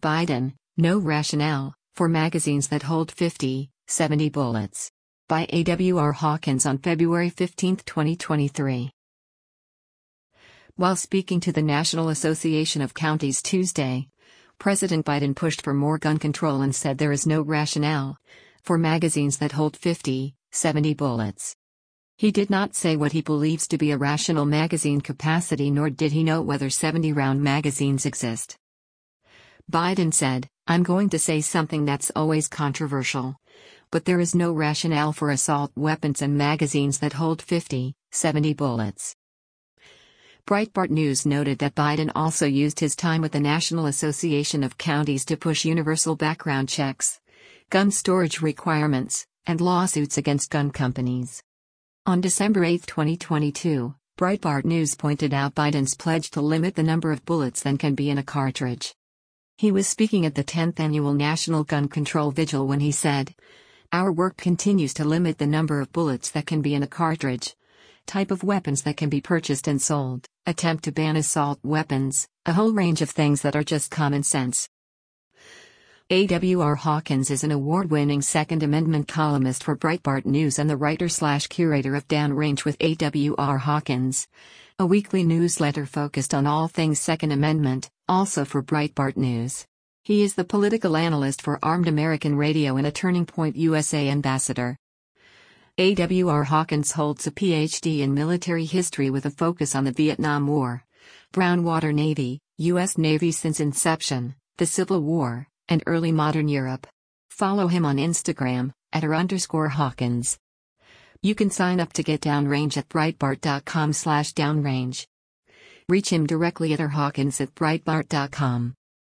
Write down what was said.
Biden, no rationale for magazines that hold 50, 70 bullets. By A.W.R. Hawkins on February 15, 2023. While speaking to the National Association of Counties Tuesday, President Biden pushed for more gun control and said there is no rationale for magazines that hold 50, 70 bullets. He did not say what he believes to be a rational magazine capacity, nor did he note whether 70-round magazines exist. Biden said, "I'm going to say something that's always controversial. But there is no rationale for assault weapons and magazines that hold 50, 70 bullets." Breitbart News noted that Biden also used his time with the National Association of Counties to push universal background checks, gun storage requirements, and lawsuits against gun companies. On December 8, 2022, Breitbart News pointed out Biden's pledge to limit the number of bullets that can be in a cartridge. He was speaking at the 10th Annual National Gun Control Vigil when he said, "Our work continues to limit the number of bullets that can be in a cartridge, type of weapons that can be purchased and sold, attempt to ban assault weapons, a whole range of things that are just common sense." A.W.R. Hawkins is an award-winning Second Amendment columnist for Breitbart News and the writer/curator of Downrange with A.W.R. Hawkins, a weekly newsletter focused on all things Second Amendment, also for Breitbart News. He is the political analyst for Armed American Radio and a Turning Point USA ambassador. A.W.R. Hawkins holds a Ph.D. in military history with a focus on the Vietnam War, Brown Water Navy, U.S. Navy since inception, the Civil War, and early modern Europe. Follow him on Instagram, @r_Hawkins. You can sign up to get Downrange at Breitbart.com/downrange. Reach him directly at rhawkins@breitbart.com.